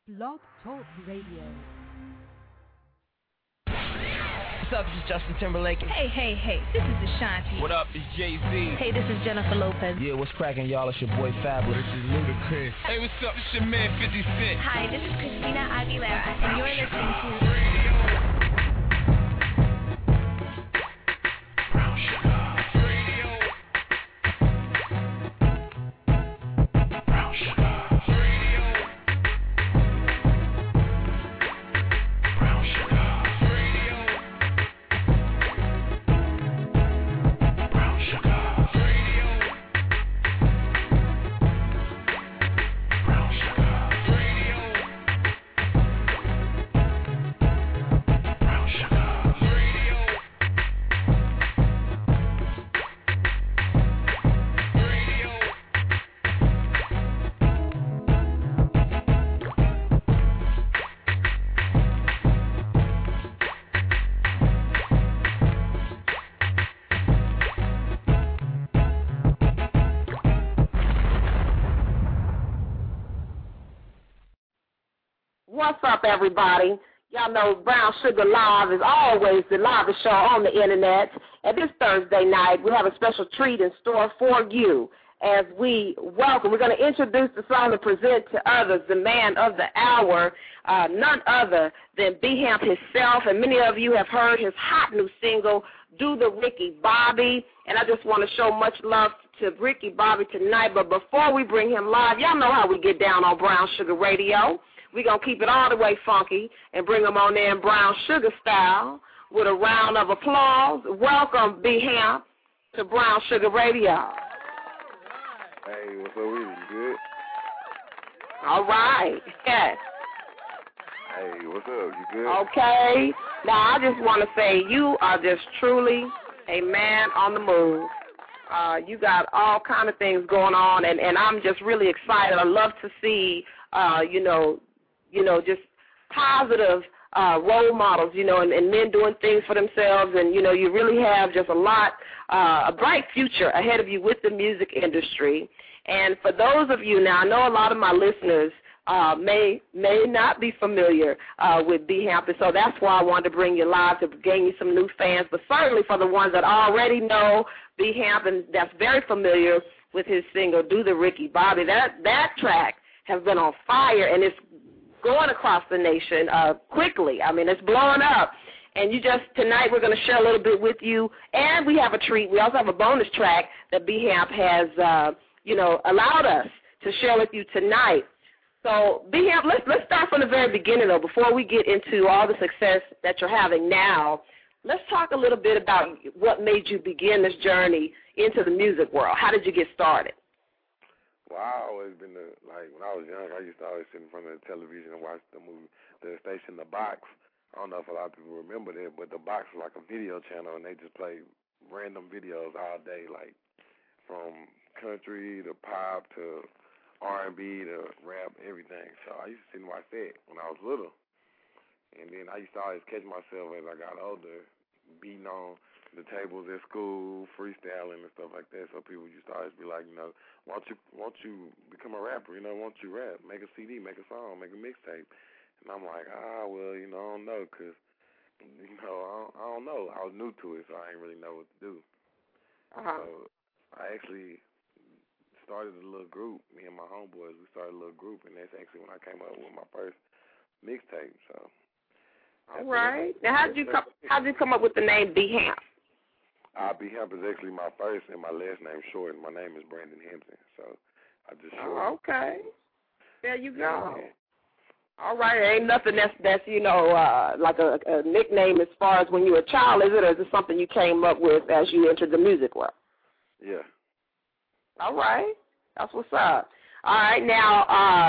Blog Talk Radio. What's up, this is Justin Timberlake. Hey, this is Ashanti. What up, it's Jay-Z. Hey, this is Jennifer Lopez. Yeah, what's cracking, y'all? It's your boy Fabulous. This is Ludacris. Hey, what's up? It's your man 50 Cent. Hi, this is Christina Aguilera, and you're listening to Brown Sugar. Brown Sugar. Brown Sugar. Brown Sugar. Brown Sugar. What's up, everybody? Y'all know Brown Sugar Live is always the livest show on the internet. And this Thursday night, we have a special treat in store for you as we're going to introduce the song and present to others the man of the hour, none other than B-Hamp himself. And many of you have heard his hot new single, Do the Ricky Bobby. And I just want to show much love to Ricky Bobby tonight. But before we bring him live, y'all know how we get down on Brown Sugar Radio. We're going to keep it all the way funky and bring them on there in Brown Sugar style with a round of applause. Welcome, B-Hamp, to Brown Sugar Radio. Hey, what's up with you? Good? All right. Yes. Hey, what's up? You good? Okay. Now, I just want to say you are just truly a man on the move. You got all kind of things going on, and I'm just really excited. I love to see, just positive role models, and men doing things for themselves. And, you really have just a bright future ahead of you with the music industry. And for those of you, now I know a lot of my listeners may not be familiar with B-Hamp, and so that's why I wanted to bring you live to gain you some new fans. But certainly for the ones that already know B-Hamp and that's very familiar with his single, Do the Ricky Bobby, that track has been on fire, and it's going across the nation quickly. I mean, it's blowing up. And tonight we're going to share a little bit with you, and we have a treat. We also have a bonus track that B-Hamp has, allowed us to share with you tonight. So, B-Hamp, let's start from the very beginning, though, before we get into all the success that you're having now. Let's talk a little bit about what made you begin this journey into the music world. How did you get started? Well, I always been when I was young, I used to always sit in front of the television and watch the movie, the station, The Box. I don't know if a lot of people remember that, but The Box was like a video channel, and they just played random videos all day, like from country to pop to R&B to rap, everything. So I used to sit and watch that when I was little. And then I used to always catch myself as I got older, beating on the tables at school, freestyling and stuff like that. So people used to always be like, why don't you become a rapper? Why don't you rap? Make a CD, make a song, make a mixtape. And I'm like, I don't know, because, I don't know. I was new to it, so I didn't really know what to do. Uh-huh. So I actually started a little group. Me and my homeboys, we started a little group, and that's actually when I came up with my first mixtape. So. All right. Now, how did you come up with the name B-Hamp? B-Hamp is actually my first and my last name short. My name is Brandon Hampton, so I just short. Oh, okay. There you go. Yeah. All right. Ain't nothing that's like a nickname as far as when you were a child, is it, or is it something you came up with as you entered the music world? Yeah. All right. That's what's up. All right. Now,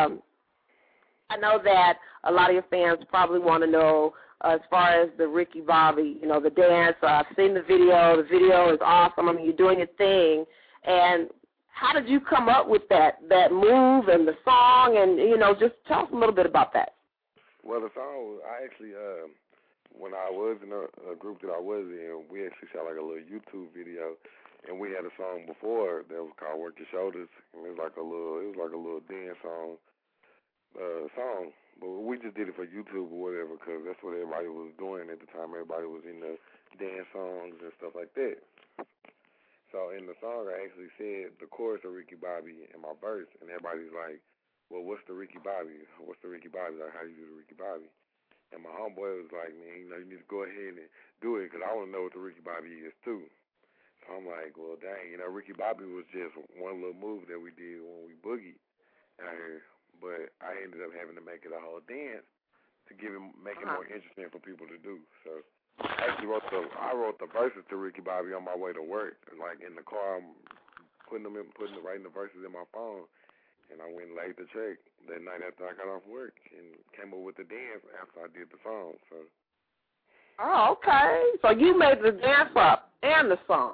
I know that a lot of your fans probably want to know as far as the Ricky Bobby, the dance. I've seen the video. The video is awesome. I mean, you're doing your thing. And how did you come up with that move and the song? And, just tell us a little bit about that. Well, the song, I actually, when I was in a group that I was in, we actually shot like a little YouTube video. And we had a song before that was called Work Your Shoulders. And it was like a little dance song. song. But we just did it for YouTube or whatever because that's what everybody was doing at the time. Everybody was in the dance songs and stuff like that. So in the song, I actually said the chorus of Ricky Bobby in my verse, and everybody's like, well, what's the Ricky Bobby? What's the Ricky Bobby? Like, how do you do the Ricky Bobby? And my homeboy was like, man, you need to go ahead and do it because I want to know what the Ricky Bobby is too. So I'm like, well, dang, Ricky Bobby was just one little move that we did when we boogied out here. But I ended up having to make it a whole dance to make it more interesting for people to do. So I actually wrote the verses to Ricky Bobby on my way to work. Like in the car, I'm writing the verses in my phone. And I went and laid the track that night after I got off work and came up with the dance after I did the song. So. Oh, okay. So you made the dance up and the song.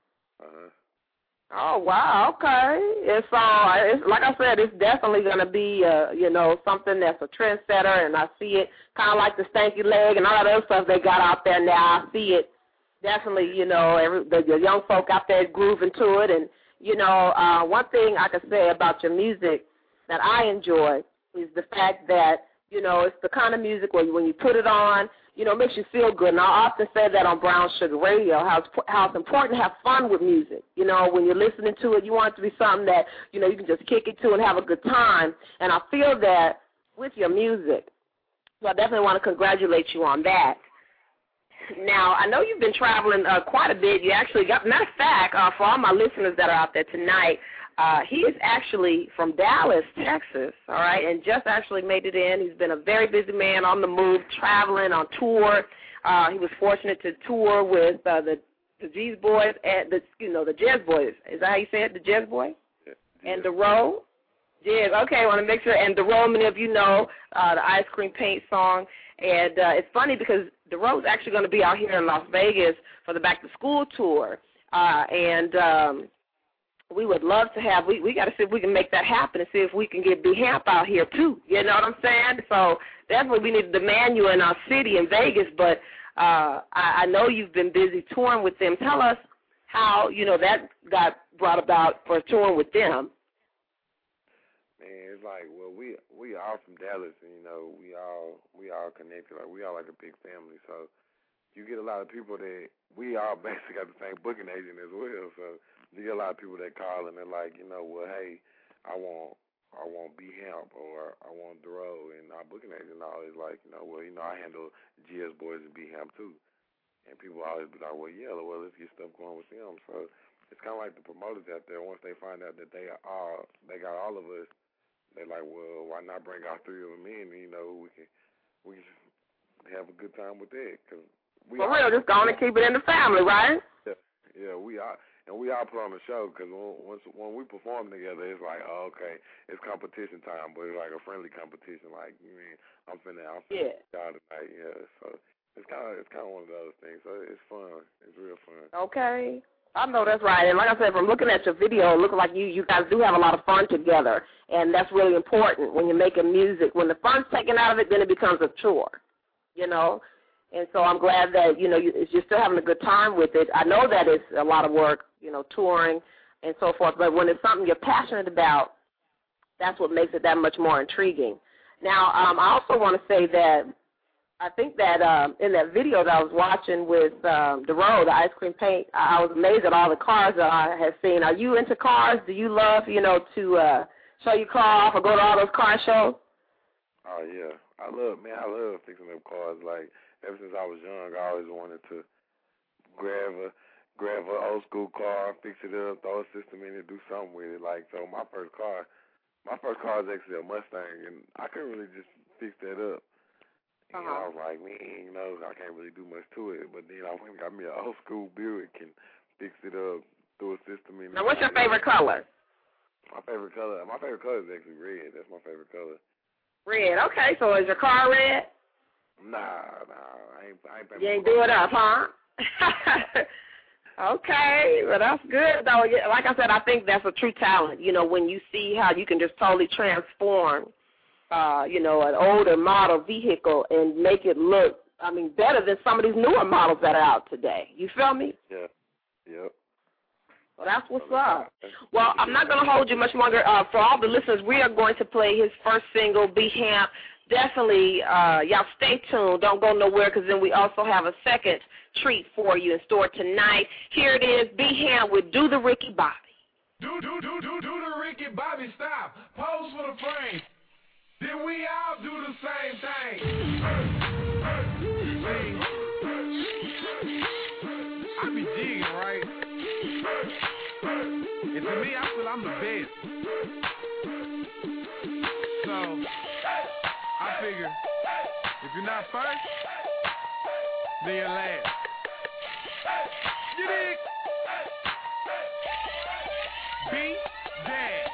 Oh, wow. Okay. It's like I said, it's definitely going to be, something that's a trendsetter, and I see it kind of like the stanky leg and all that other stuff they got out there now. I see it definitely, the young folk out there grooving to it. And, one thing I could say about your music that I enjoy is the fact that, it's the kind of music where when you put it on, it makes you feel good. And I often say that on Brown Sugar Radio, how it's important to have fun with music. When you're listening to it, you want it to be something that, you can just kick it to and have a good time. And I feel that with your music. So I definitely want to congratulate you on that. Now, I know you've been traveling quite a bit. You actually got, matter of fact, for all my listeners that are out there tonight, he is actually from Dallas, Texas, all right, and just actually made it in. He's been a very busy man on the move, traveling on tour. He was fortunate to tour with the Jazz Boys and the Jazz Boys. Is that how you say it, the Jazz Boys? Yeah. And DeRoe? Jazz, okay, I want to make sure. And DeRoe, many of you know the Ice Cream Paint song. And it's funny because DeRoe's actually going to be out here in Las Vegas for the Back to School tour. We would love to have, we got to see if we can make that happen and see if we can get B-Hamp out here too. You know what I'm saying? So definitely we need to demand you in our city in Vegas. But I know you've been busy touring with them. Tell us how, that got brought about for touring with them. Man, it's like, well, we all from Dallas, and we all connected. Like we all like a big family. So you get a lot of people that we all basically got the same booking agent as well. So you get a lot of people that call and they're like, well, hey, I want B-Hamp or I want DeRoe, and our booking agent always like, I handle Jazz Boys and B-Hamp too. And people always be like, well, let's get stuff going with them. So it's kind of like the promoters out there. Once they find out that they got all of us, they're like, well, why not bring all three of them in? We can have a good time with that. Cause for real, just go on and keep it in the family, right? Yeah, we are. And we all put on the show because when we perform together, it's like, oh, okay, it's competition time, but it's like a friendly competition. Like, I'm finna y'all tonight. Yeah, so it's kind of one of those things. So it's fun. It's real fun. Okay. I know that's right. And like I said, from looking at your video, it looks like you guys do have a lot of fun together, and that's really important when you're making music. When the fun's taken out of it, then it becomes a chore, And so I'm glad that, you're still having a good time with it. I know that it's a lot of work, touring and so forth, but when it's something you're passionate about, that's what makes it that much more intriguing. Now, I also want to say that I think that in that video that I was watching with DeRoe, the Ice Cream Paint, I was amazed at all the cars that I had seen. Are you into cars? Do you love, to show your car off or go to all those car shows? Oh, yeah. I love fixing up cars. Like, ever since I was young, I always wanted to grab a old school car, fix it up, throw a system in it, do something with it. Like, so my first car is actually a Mustang, and I couldn't really just fix that up. And I was like, man, I can't really do much to it. But then I went and got me an old school Buick and fixed it up, threw a system in it. Now, what's your favorite color? My favorite color is actually red. That's my favorite color. Red. Okay, so is your car red? Nah, I ain't. You ain't do it up, huh? Okay, well, that's good, though. Like I said, I think that's a true talent, when you see how you can just totally transform, an older model vehicle and make it look, better than some of these newer models that are out today. You feel me? Yeah. Yep. Well, that's what's up. Well, I'm not going to hold you much longer. For all the listeners, we are going to play his first single, Be Hamp. Definitely, y'all stay tuned. Don't go nowhere, because then we also have a second treat for you in store tonight. Here it is, Be Hamp with Do the Ricky Bobby. Do the Ricky Bobby stop. Pose for the frame. Then we all do the same thing. I be jigging, right? And to me, I feel I'm the best. So, I figure, if you're not first, then you're last. You dig? Be dead.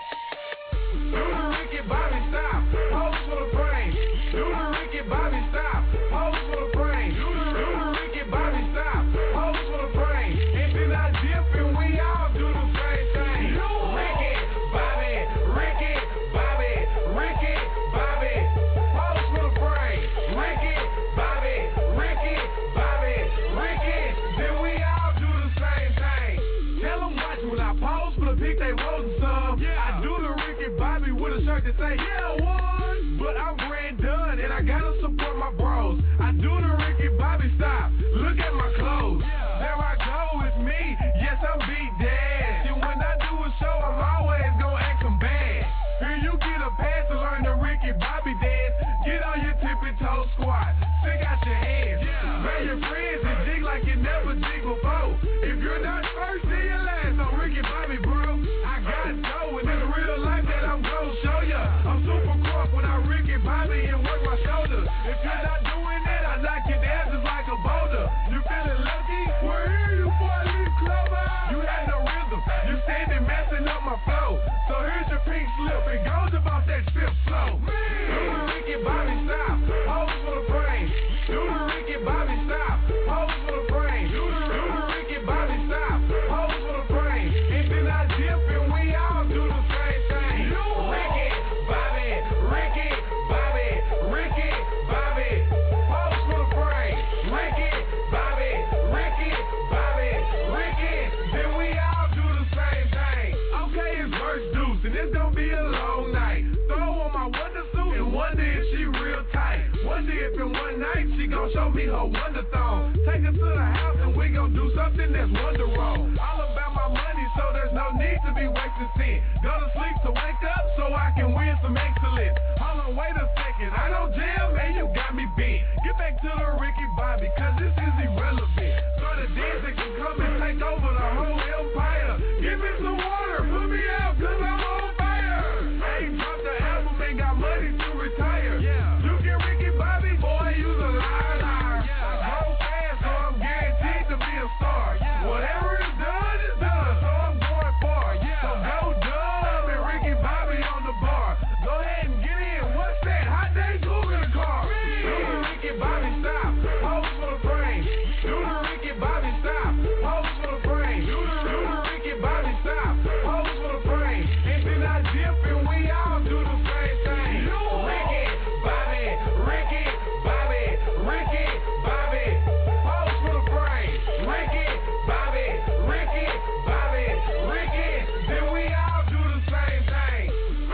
Do the Ricky Bobby stop. Pose for the frame. Do the Ricky Bobby stop. Pose for the frame. Do the Ricky Bobby stop. Pose for the frame. And then I dip and we all do the same thing. Ricky Bobby, Ricky Bobby, Ricky Bobby. Pose for the frame. Ricky Bobby, Ricky Bobby, Ricky. Then we all do the same thing. Tell them watch when I pose for the pic they want some. I do the Ricky Bobby with a shirt that say, yeah, one. But I'm grand done and I gotta support my bros. I do the Ricky Bobby stop. Look at my clothes. There I go, it's me. Yes, I'm beat dad. And when I do a show, I'm always gonna act some bad. Here you get a pass to learn the Ricky Bobby dance. Get on your tippy toe squat. Stick out your hands. Grab your friends and jig like you never jigged before. If you're not first, then you're last on Ricky Bobby, bro. I got dough and it's real life that I'm gonna show ya. I'm super crunk when I Ricky Bobby and work my shoulders. If you're not doing that, I knock you down just like a boulder. You feeling lucky? We're here, you boy, clover. You had no rhythm. You standing messing up my flow. So here's your pink slip. It goes about that fifth flow. Do the Ricky Bobby stop. Pose for the frame. Do the Ricky Bobby stop. Pose for the frame. Do the Ricky Bobby stop. Pose for the frame. And then I dip and we all do the same thing. Ricky Bobby, Ricky Bobby, Ricky Bobby. Pose for the frame. Ricky Bobby, Ricky Bobby, Ricky. Then we all do the same thing. Okay, it's verse deuce and it's gonna be a long night. Throw on my wonder suit and wonder if she real tight. Wonder if in one night she gon' show me her wonder thong. Take her to the house and we gon' do something that's wonder wrong. All about my money, so there's no need to be wasting sin. Go to sleep to wake up so I can win some excellence. Hold on, wait a second, I don't jam, man, you got me bent. Get back to the Ricky Bobby, cause this is irrelevant. So the dancer can come and take over the whole empire. Give me some water, put me out, cause I'm on fire. I ain't dropped the album, ain't got money to retire. You get Ricky Bobby, boy, you's a liar. I grow fast, so I'm guaranteed to be a star. Whatever is done, so I'm going far. So go dumb and Ricky Bobby on the bar. Go ahead and get in, what's that? Hot day, Google the car. Do the Ricky Bobby stop, pose for the frame. Do the Ricky Bobby stop, pose for the frame. Do the Ricky Bobby stop, pose for the frame. And then I dip and we all do the same thing. Ricky Bobby, Ricky Bobby, Ricky Bobby, pose for the frame. Ricky Bobby, Ricky Bobby, Ricky. Then we all do the same thing.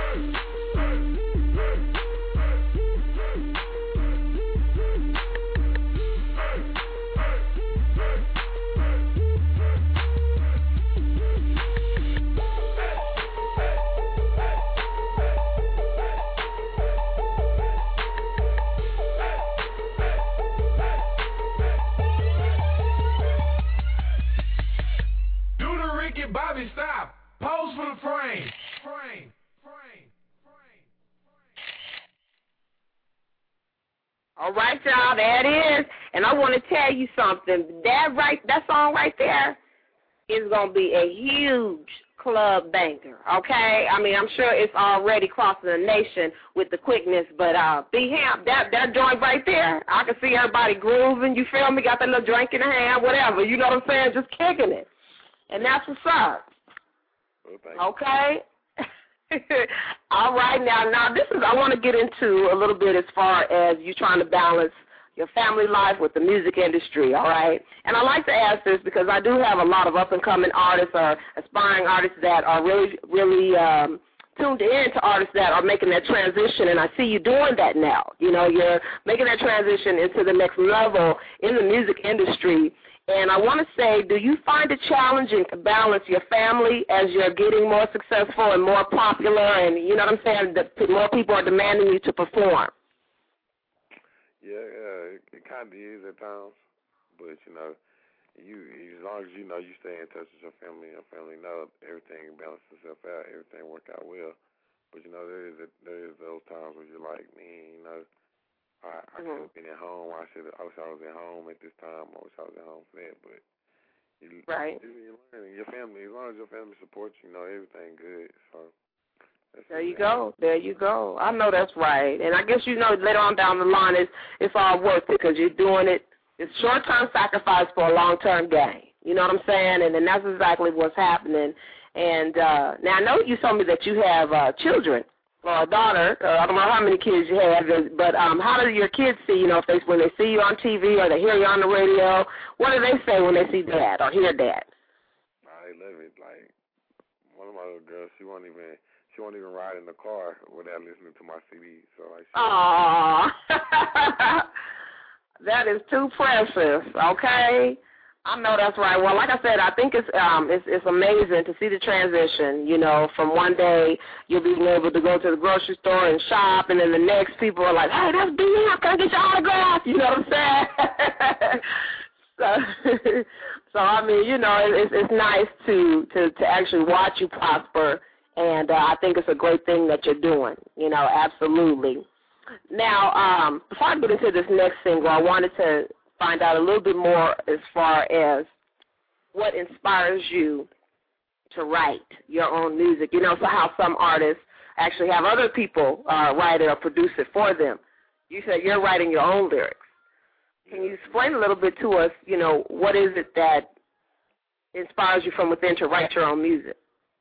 Do the Ricky Bobby stop. Pose for the frame. Frame. All right, y'all, there it is. And I want to tell you something. That song right there is going to be a huge club banger, okay? I mean, I'm sure it's already crossing the nation with the quickness, but Be Hamp, that joint right there, I can see everybody grooving, you feel me? Got that little drink in the hand, whatever, you know what I'm saying? Just kicking it. And that's what's up. Okay? All right, now this is, I want to get into a little bit as far as you trying to balance, your family life with the music industry, all right? And I like to ask this because I do have a lot of up-and-coming artists or aspiring artists that are really tuned in to artists that are making that transition, and I see you doing that now. You know, you're making that transition into the next level in the music industry. And I want to say, do you find it challenging to balance your family as you're getting more successful and more popular and, you know what I'm saying, that more people are demanding you to perform? Yeah, it kind of is at times. But, you know, as long as you know you stay in touch with your family know everything balances itself out, everything work out well. But, you know, there is those times where you're like, man, you know, I could have been at home. I wish I was at home at this time. I wish I was at home for that. But you're learning. Your family, as long as your family supports you, know everything good. So there you go. I know that's right. And I guess you know later on down the line it's all worth it because you're doing it. It's short-term sacrifice for a long-term gain. You know what I'm saying? And that's exactly what's happening. And now I know you told me that you have children. Or a daughter, I don't know how many kids you have, but how do your kids see, you know, when they see you on TV or they hear you on the radio, what do they say when they see Dad or hear Dad? They love it. Like, one of my little girls, she won't even ride in the car without listening to my CD. So like, aww. That is too precious, okay? I know that's right. Well, like I said, I think it's amazing to see the transition, you know, from one day you're being able to go to the grocery store and shop, and then the next people are like, hey, that's B.M., can I get your autograph? You know what I'm saying? So I mean, you know, it's nice to actually watch you prosper, and I think it's a great thing that you're doing, you know, absolutely. Now, before I get into this next single, I wanted to find out a little bit more as far as what inspires you to write your own music. You know, so how some artists actually have other people write it or produce it for them. You said you're writing your own lyrics. Can you explain a little bit to us, you know, what is it that inspires you from within to write your own music?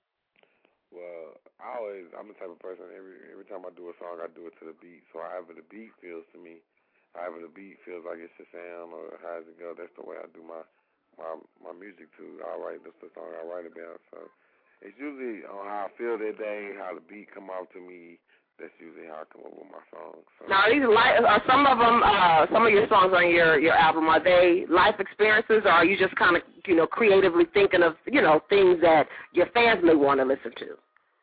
Well, I'm the type of person, every time I do a song, I do it to the beat. So however the beat feels to me, however the beat feels like it should sound or how does it go, that's the way I do my music too. That's the song I write about. So it's usually on how I feel that day, how the beat come out to me. That's usually how I come up with my songs. So. Now, are some of them, some of your songs on your album, are they life experiences, or are you just kind of, you know, creatively thinking of, you know, things that your fans may want to listen to?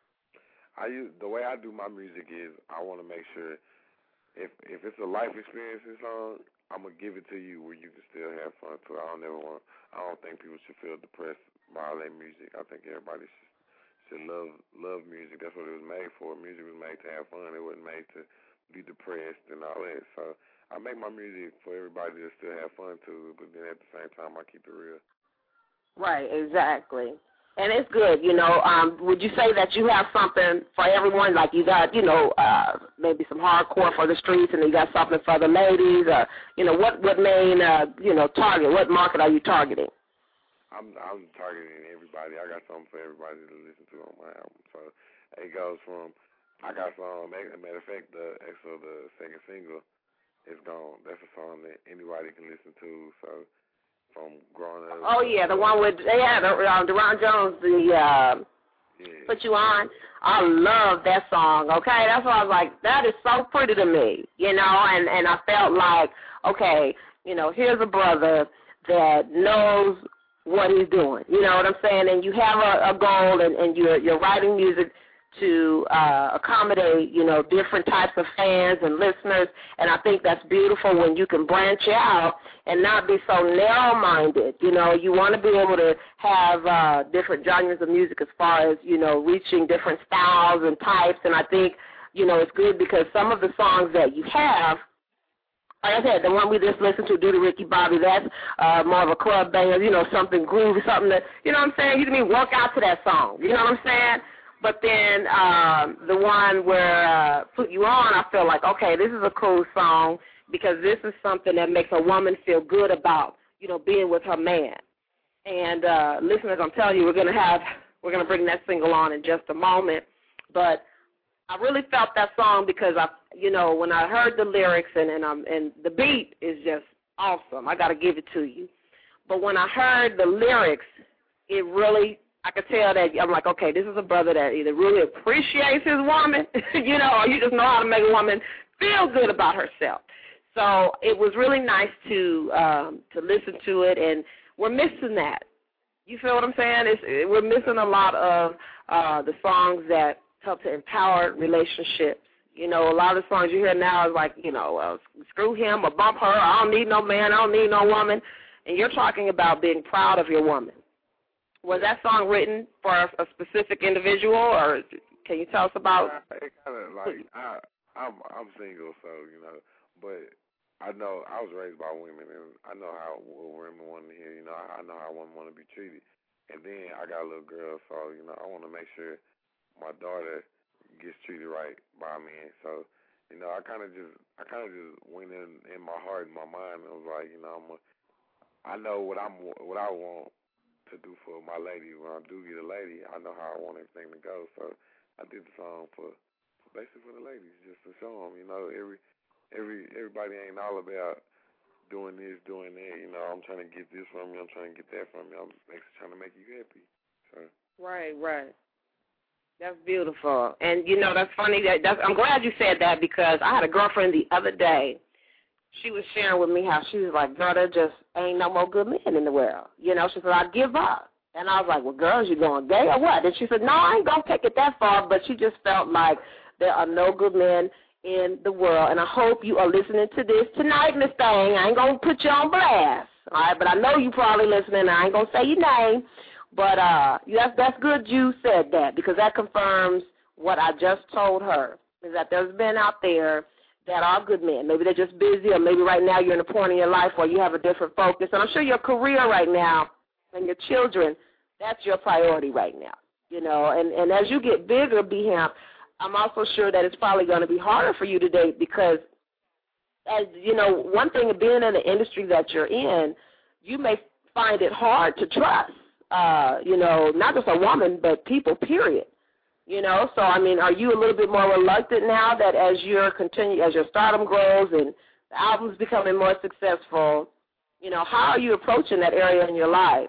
The way I do my music is I want to make sure if it's a life experience song, I'm gonna give it to you where you can still have fun. So I don't think people should feel depressed by all their music. I think everybody should love music. That's what it was made for. Music was made to have fun. It wasn't made to be depressed and all that. So I make my music for everybody to still have fun too, but then at the same time I keep it real. Right, exactly. And it's good, you know. Would you say that you have something for everyone? Like you got, you know, maybe some hardcore for the streets, and you got something for the ladies, or you know, what main, you know, target? What market are you targeting? I'm targeting everybody. I got something for everybody to listen to on my album. So it goes from I got some. Matter of fact, the second single is gone. That's a song that anybody can listen to. So. From growing up. Oh yeah, the one with Deron Jones, Put You On. I love that song. Okay, that's why I was like, that is so pretty to me, you know. And I felt like, okay, you know, here's a brother that knows what he's doing. You know what I'm saying? And you have a goal, and you're writing music to accommodate, you know, different types of fans and listeners, and I think that's beautiful when you can branch out and not be so narrow-minded. You know, you want to be able to have different genres of music as far as, you know, reaching different styles and types, and I think, you know, it's good because some of the songs that you have, like I said, the one we just listened to, Do the Ricky Bobby, that's more of a club banger, you know, something groovy, something that, you know what I'm saying, you can even work out to that song, you know what I'm saying? But then the one where Put You On, I feel like, okay, this is a cool song because this is something that makes a woman feel good about, you know, being with her man. And listeners, I'm telling you, we're gonna bring that single on in just a moment. But I really felt that song because you know, when I heard the lyrics and the beat is just awesome. I got to give it to you. But when I heard the lyrics, it really, I could tell that, I'm like, okay, this is a brother that either really appreciates his woman, you know, or you just know how to make a woman feel good about herself. So it was really nice to listen to it, and we're missing that. You feel what I'm saying? We're missing a lot of the songs that help to empower relationships. You know, a lot of the songs you hear now is like, you know, screw him or bump her, I don't need no man, I don't need no woman. And you're talking about being proud of your woman. Was that song written for a specific individual, or can you tell us about? It kind of like I'm single, so you know, but I know I was raised by women, and I know how women want to hear. You know, I know how women want to be treated. And then I got a little girl, so you know, I want to make sure my daughter gets treated right by me. So you know, I kind of just went in my heart and my mind. And was like, you know, I know what I want to do for my lady. When I do get a lady, I know how I want everything to go. So I did the song basically for the ladies, just to show them, you know, everybody ain't all about doing this, doing that. You know, I'm trying to get this from you. I'm trying to get that from you. I'm actually trying to make you happy. So. Right. That's beautiful. And, you know, that's funny. I'm glad you said that, because I had a girlfriend the other day. She was sharing with me how she was like, girl, there just ain't no more good men in the world. You know, she said, I give up. And I was like, well, girls, you going gay or what? And she said, no, I ain't going to take it that far, but she just felt like there are no good men in the world. And I hope you are listening to this tonight, Miss Thing. I ain't going to put you on blast, all right? But I know you probably listening. I ain't going to say your name. But that's good you said that, because that confirms what I just told her, is that there's men out there that are good men. Maybe they're just busy, or maybe right now you're in a point in your life where you have a different focus. And I'm sure your career right now and your children, that's your priority right now. You know, and as you get bigger, B-Hamp, I'm also sure that it's probably going to be harder for you to date, because, as you know, one thing of being in the industry that you're in, you may find it hard to trust, you know, not just a woman, but people, period. You know, so, I mean, are you a little bit more reluctant now that as your stardom grows and the album's becoming more successful, you know, how are you approaching that area in your life?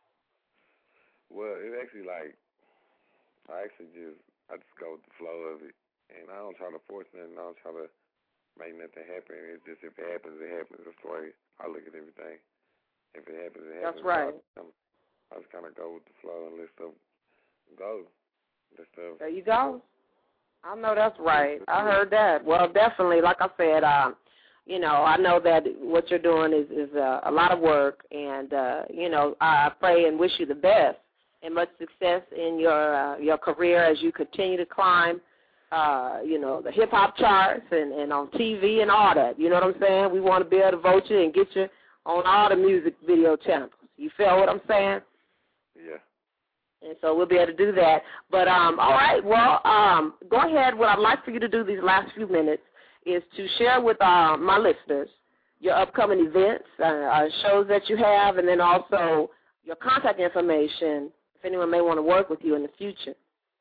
Well, it actually, like, I just go with the flow of it, and I don't try to force nothing. I don't try to make nothing happen. It's just, if it happens, it happens. That's the way I look at everything. If it happens, it happens. That's right. I just kind of go with the flow and let stuff go. There you go. I know that's right. I heard that. Well, definitely, like I said, you know, I know that what you're doing is a lot of work, and, you know, I pray and wish you the best and much success in your career as you continue to climb, you know, the hip-hop charts and on TV and all that. You know what I'm saying? We want to be able to vote you and get you on all the music video channels. You feel what I'm saying? Yeah. And so we'll be able to do that. But, all right, well, go ahead. What I'd like for you to do these last few minutes is to share with my listeners your upcoming events, shows that you have, and then also your contact information if anyone may want to work with you in the future.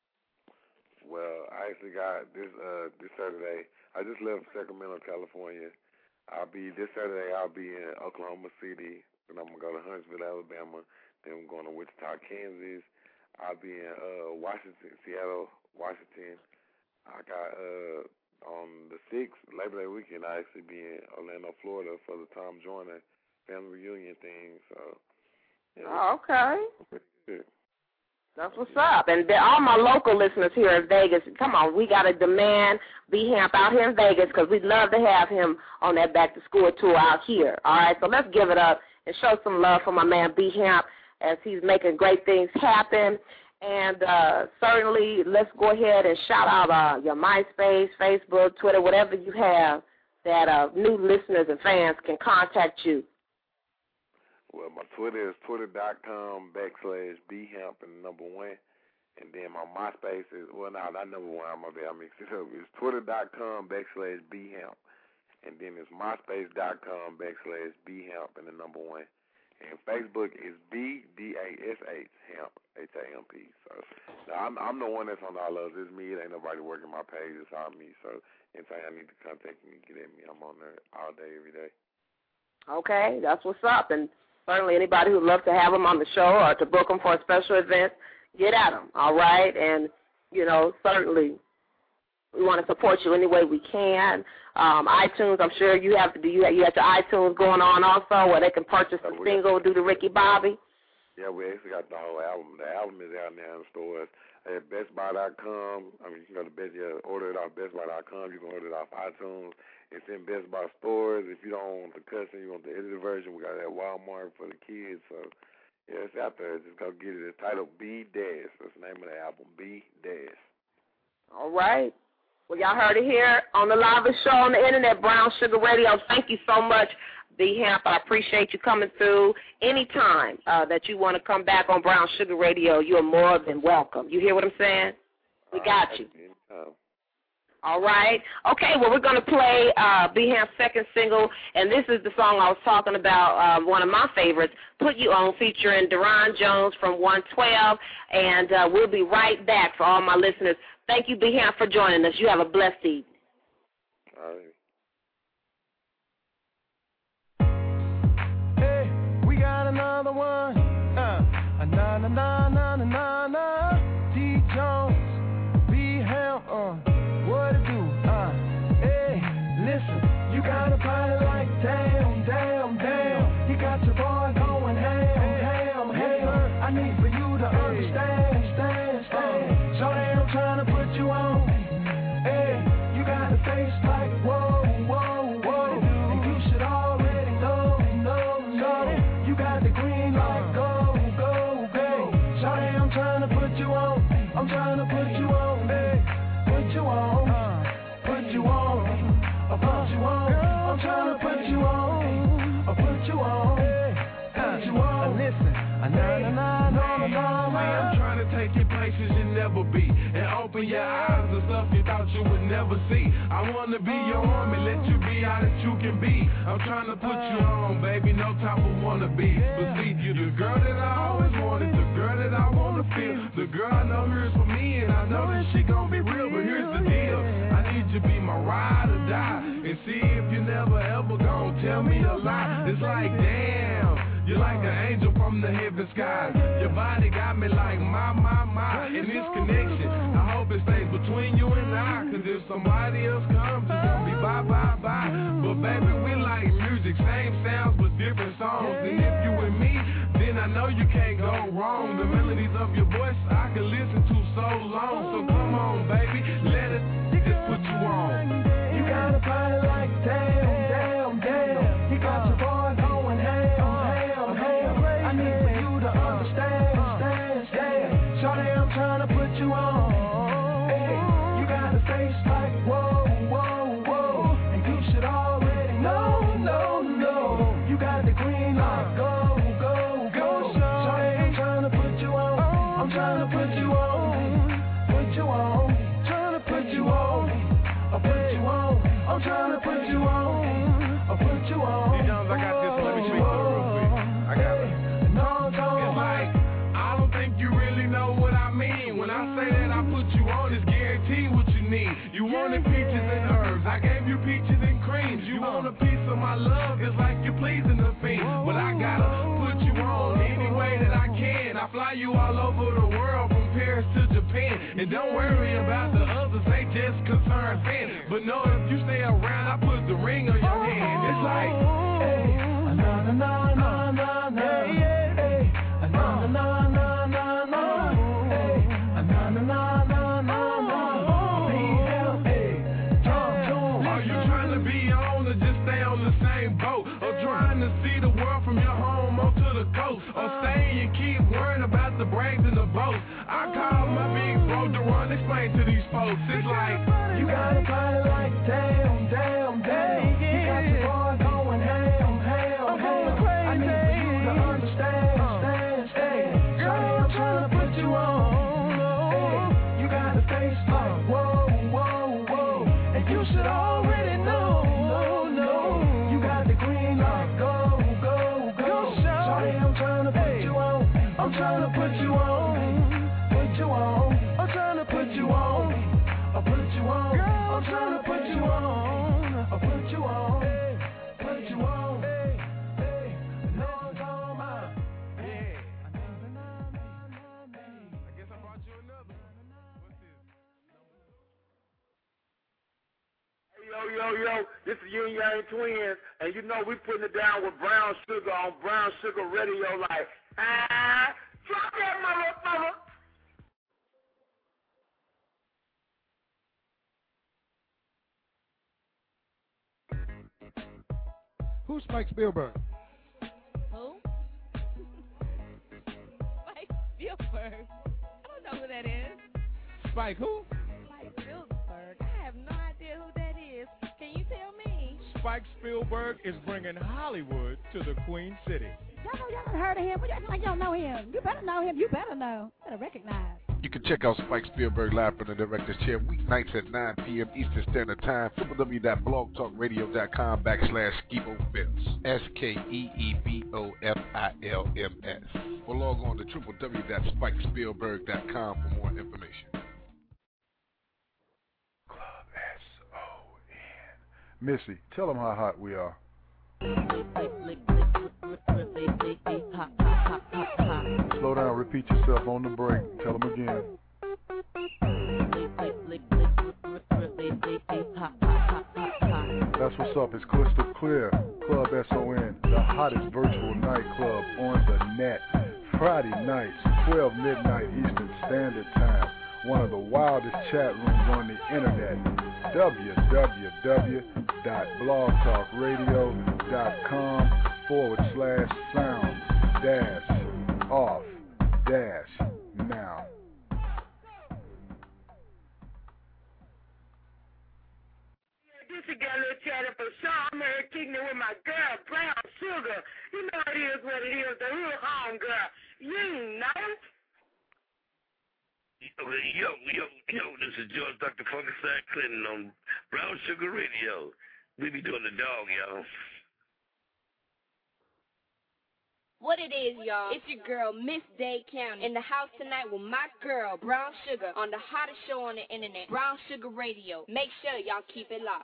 Well, I actually got this Saturday. I just left Sacramento, California. This Saturday I'll be in Oklahoma City, then I'm going to go to Huntsville, Alabama, then I'm going to Wichita, Kansas. I'll be in Seattle, Washington. I got on the 6th, Labor Day weekend, I actually be in Orlando, Florida for the Tom Joyner family reunion thing. So, yeah. Oh, okay. Pretty good. That's what's up. And all my local listeners here in Vegas, come on, we got to demand B-Hamp out here in Vegas, because we'd love to have him on that back-to-school tour out here. All right, so let's give it up and show some love for my man B-Hamp, as he's making great things happen. And certainly, let's go ahead and shout out your MySpace, Facebook, Twitter, whatever you have that new listeners and fans can contact you. Well, my Twitter is twitter.com/BHamp and #1. And then my MySpace is, well, no, not #1. I mixed it up. It's twitter.com/BHamp. And then it's myspace.com/BHamp and #1. And Facebook is BDASH Hamp, HAMP. So I'm the one that's on all those. It's me. It ain't nobody working my page. It's all me. So anytime I need to contact me, get at me. I'm on there all day, every day. Okay, that's what's up. And certainly anybody who'd love to have them on the show or to book them for a special event, get at them, all right? And, you know, certainly we want to support you any way we can. iTunes, I'm sure you have you have your iTunes going on also where they can purchase the single due to Ricky Bobby. Yeah, we actually got the whole album. The album is out now in the stores at BestBuy.com. I mean, you can go to order it off BestBuy.com. You can order it off iTunes. It's in Best Buy stores. If you don't want the custom, you want the edited version, we got it at Walmart for the kids. So, yeah, it's out there. Just go get it. It's titled B Dash. That's the name of the album, B Dash. All right. Well, y'all heard it here on the livest show on the internet, Brown Sugar Radio. Thank you so much, B Hemp. I appreciate you coming through. Anytime that you want to come back on Brown Sugar Radio, you are more than welcome. You hear what I'm saying? We got you. All right. Okay, well, we're going to play B Hamp's second single, and this is the song I was talking about, one of my favorites, Put You On, featuring Deron Jones from 112, and we'll be right back for all my listeners. Thank you, B Hamp, for joining us. You have a blessed evening. All right. Another one, D. Jones, B. Ham, what it do, hey, listen, you got a body like damn, you got your boy going ham, I need for you to understand, so I'm trying to put you on, hey, you got a face like whoa, and you should already know, you got the green light, go, sorry, I'm trying to put you on, hey, put you on, I'm trying to put you on, listen, I'm trying to take you places you never be, and open your eyes to stuff you thought you would never see. I want to be your army, let you be all that you can be. I'm trying to put you on, baby, no type of wannabe. But see, you the girl that I always wanted, the girl that I want to feel, the girl I know here's for me, and I know that she gon' be real, but here's the deal. I need you to be my ride or die, and see if you never ever gon' tell me a lie. It's like, damn, you're like an angel from the heaven sky. Your body got me like my. In this connection, I hope it stays between you and I. Cause if somebody else comes, it's gonna be bye. But baby, we like music, same sounds but different songs. And if you with me, then I know you can't go wrong. The melodies of your voice I can listen to so long. So come on, baby, let it just put you on. You got a body like damn. You got your boy going ham. I need for you to understand. Shorty, I'm trying to put you on. Hey, you got a face like whoa, and you should already know. You got the green light, go. Shorty, I'm trying to put you on. I'm trying to put you on. Trying to put you on. I'm trying to put you on. D. Jones, I got this. Let me speak to it real quick. I got it. It's like, I don't think you really know what I mean. When I say that I put you on, it's guaranteed what you need. You wanted peaches and herbs, I gave you peaches and creams. You want a piece of my love, it's like you're pleasing the fiend. But I gotta put you on any way that I can. I fly you all over the world from Paris to Japan. And don't worry about the others, they just concerned fans. But know if you stay around, I put the ring on your hand. It's like, hey, Are you trying to be on or just stay on the same boat? Or trying to see the world from your home onto the coast? Or stay and keep worrying about the brains and the boats? I call my big bro Deron, explain to these folks. It's like, you got a body like damn. You got your boy going ham. I need for you to understand. Shawty, I'm trying to put you on. Hey, you got a face like whoa, and you should already know. You got the green light, go. Shawty, I'm trying to put you on. I'm trying to put you on. I'm trying to put you on. I'm trying to put you on. Yin Yang Twins, and you know we putting it down with Brown Sugar on Brown Sugar Radio. Like, drop that motherfucker. Who's Spike Spielberg? Who? Spike Spielberg. I don't know who that is. Spike who? Spike Spielberg. I have no idea who that is. Can you tell me? Spike Spielberg is bringing Hollywood to the Queen City. Y'all haven't heard of him. What you acting like y'all know him? You better know him. You better know. You better recognize. You can check out Spike Spielberg live from the director's chair weeknights at 9 p.m. Eastern Standard Time. www.blogtalkradio.com/SkeeboFilms. SkeeboFilms. Or log on to www.spikespielberg.com for more information. Club S-O-N. Missy, tell them how hot we are. Slow down, repeat yourself on the break. Tell them again. That's what's up. It's crystal clear. Club SON, the hottest virtual nightclub on the net. Friday nights, 12 midnight Eastern Standard Time. One of the wildest chat rooms on the internet. www.blogtalkradio.com/sound-off-now. This is got a little chatter for Sean. I'm here kicking it with my girl, Brown Sugar. You know it is what it is, the real home girl. You know? Yo, this is George Dr. Funkenstein Clinton on Brown Sugar Radio. We be doing the dog, y'all. What it is, y'all, it's your girl, Miss Day County, in the house tonight with my girl, Brown Sugar, on the hottest show on the internet, Brown Sugar Radio. Make sure y'all keep it locked.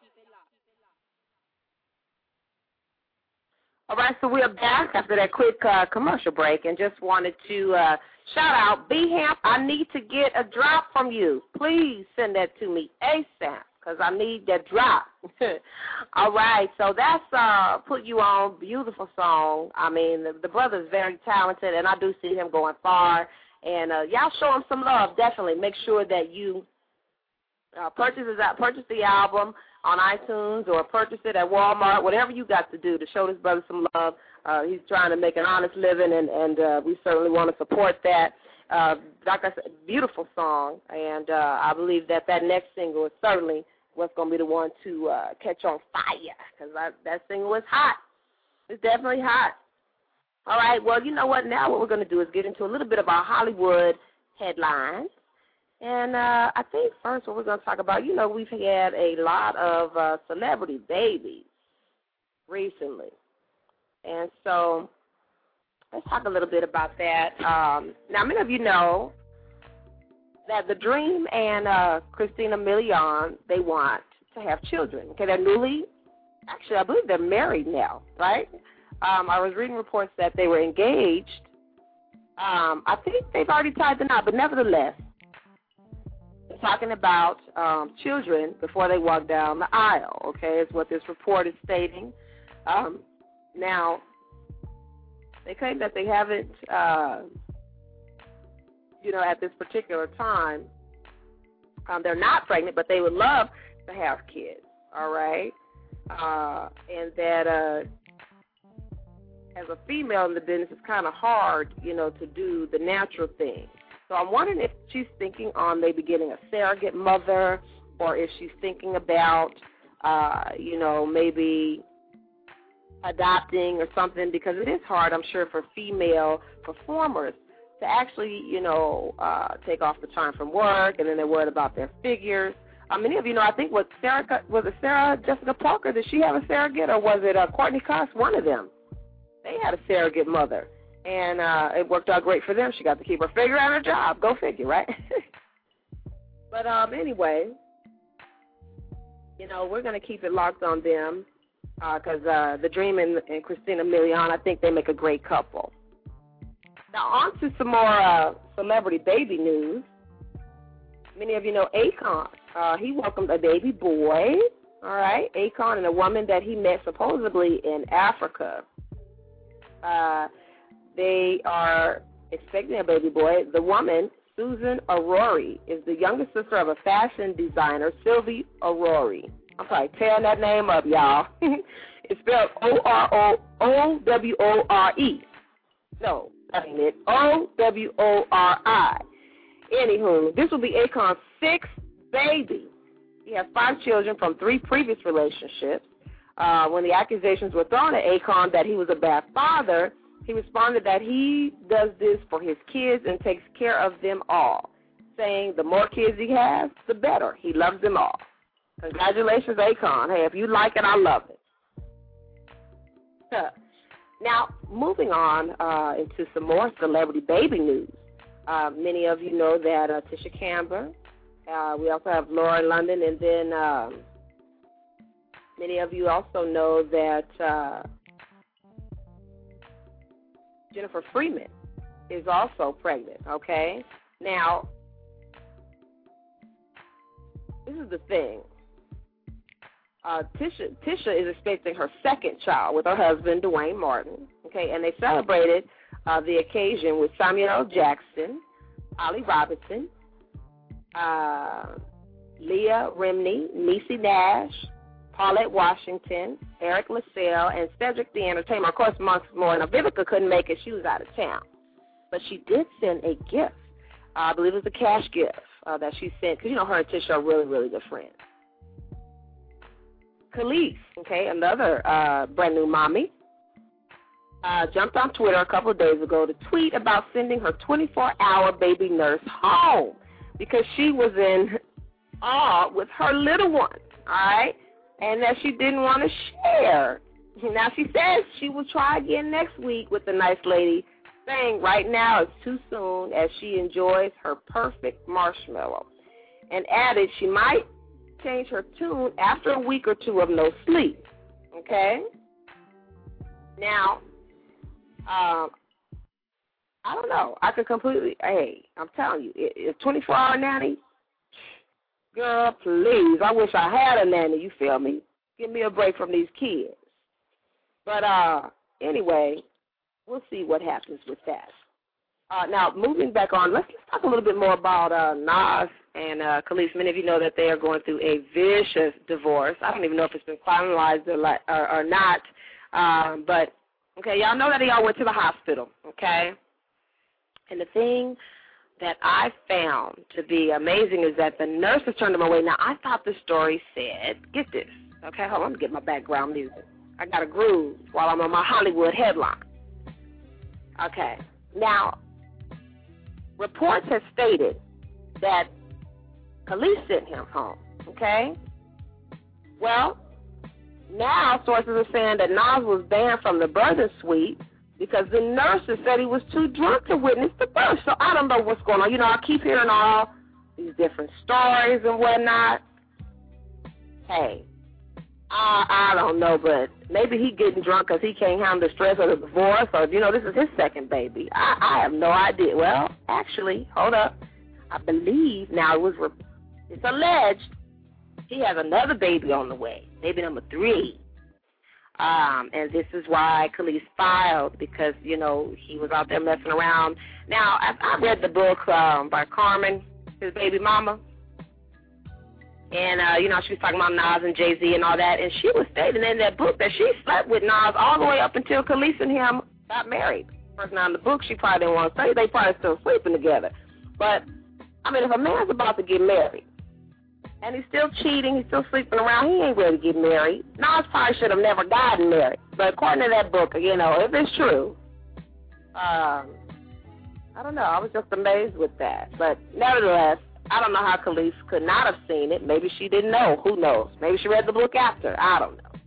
All right, so we're back after that quick commercial break, and just wanted to shout out B-Hamp. I need to get a drop from you. Please send that to me ASAP, because I need that drop. All right, so that's Put You On, beautiful song. I mean, the brother's very talented, and I do see him going far. And y'all show him some love, definitely. Make sure that you purchase the album on iTunes or purchase it at Walmart, whatever you got to do to show this brother some love. He's trying to make an honest living, and we certainly want to support that. Like I said, beautiful song, and I believe that next single is certainly what's going to be the one to catch on fire, because that single is hot. It's definitely hot. All right, well, you know what? Now what we're going to do is get into a little bit of our Hollywood headlines. And I think first what we're going to talk about, you know, we've had a lot of celebrity babies recently. And so let's talk a little bit about that. Now, many of you know that The Dream and Christina Milian, they want to have children. Okay, they're I believe they're married now, right? I was reading reports that they were engaged. I think they've already tied the knot, but nevertheless, talking about children before they walk down the aisle, okay, is what this report is stating. Now, they claim that they haven't, at this particular time, they're not pregnant, but they would love to have kids, all right? And that as a female in the business, it's kind of hard, to do the natural thing. So I'm wondering if she's thinking on maybe getting a surrogate mother, or if she's thinking about, maybe adopting or something, because it is hard, I'm sure, for female performers to actually, take off the time from work, and then they're worried about their figures. Many of you know, I think, was it Sarah Jessica Parker? Did she have a surrogate, or was it Courtney Cox? One of them. They had a surrogate mother. And it worked out great for them. She got to keep her figure and her job. Go figure, right? But anyway, we're going to keep it locked on them because The Dream and Christina Milian, I think they make a great couple. Now, on to some more celebrity baby news. Many of you know Akon. He welcomed a baby boy, all right, Akon and a woman that he met supposedly in Africa. They are expecting a baby boy. The woman, Susan Arori, is the younger sister of a fashion designer, Sylvie Arori. I'm sorry, tearing that name up, y'all. It's spelled O-W-O-R-E. No, that ain't it. O-W-O-R-I. Anywho, this will be Akon's 6th baby. He has 5 children from 3 previous relationships. When the accusations were thrown at Akon that he was a bad father, he responded that he does this for his kids and takes care of them all, saying the more kids he has, the better. He loves them all. Congratulations, Akon. Hey, if you like it, I love it. Now, moving on into some more celebrity baby news. Many of you know that Tisha Campbell. We also have Lauren London, and then many of you also know that Jennifer Freeman is also pregnant, okay? Now, this is the thing. Tisha is expecting her 2nd child with her husband, Dwayne Martin, okay? And they celebrated the occasion with Samuel L. Jackson, Ollie Robinson, Leah Remini, Niecy Nash, Paulette Washington, Eric LaSalle, and Cedric the Entertainer. Of course, amongst more. Now, Vivica couldn't make it. She was out of town. But she did send a gift. I believe it was a cash gift that she sent, because, you know, her and Tisha are really, really good friends. Khalees, okay, another brand new mommy, jumped on Twitter a couple of days ago to tweet about sending her 24-hour baby nurse home because she was in awe with her little one, all right, and that she didn't want to share. Now, she says she will try again next week with the nice lady, saying right now it's too soon as she enjoys her perfect marshmallow, and added she might change her tune after a week or 2 of no sleep, okay? Now, I don't know. I could completely, I'm telling you, it's 24-hour nanny. Girl, please, I wish I had a nanny, you feel me? Give me a break from these kids. But anyway, we'll see what happens with that. Now, moving back on, let's talk a little bit more about Nas and Khalees. Many of you know that they are going through a vicious divorce. I don't even know if it's been finalized or not. But, okay, y'all know that they all went to the hospital, okay? And the thing that I found to be amazing is that the nurses turned them away. Now, I thought the story said, get this, okay, hold on, let me get my background music. I got a groove while I'm on my Hollywood headline. Okay, now, reports have stated that Khalees sent him home, okay? Well, now sources are saying that Nas was banned from the birthing suite because the nurses said he was too drunk to witness the birth. So I don't know what's going on. You know, I keep hearing all these different stories and whatnot. Hey, I don't know, but maybe he getting drunk because he can't handle the stress of the divorce, or, you know, this is his 2nd baby. I have no idea. Well, actually, hold up. I believe now it's alleged he has another baby on the way, baby number 3. And this is why Khalees filed, because, you know, he was out there messing around. Now, I read the book by Carmen, his baby mama. And, you know, she was talking about Nas and Jay-Z and all that. And she was stating in that book that she slept with Nas all the way up until Khalees and him got married. First now in the book, she probably didn't want to say. They probably still sleeping together. But, I mean, if a man's about to get married, and he's still cheating, he's still sleeping around, he ain't ready to get married. Nas probably should have never gotten married. But according to that book, you know, if it's true, I don't know. I was just amazed with that. But nevertheless, I don't know how Khalees could not have seen it. Maybe she didn't know. Who knows? Maybe she read the book after. I don't know.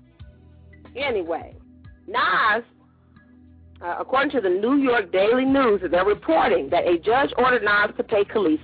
Anyway, Nas, according to the New York Daily News, they're reporting that a judge ordered Nas to pay Khalees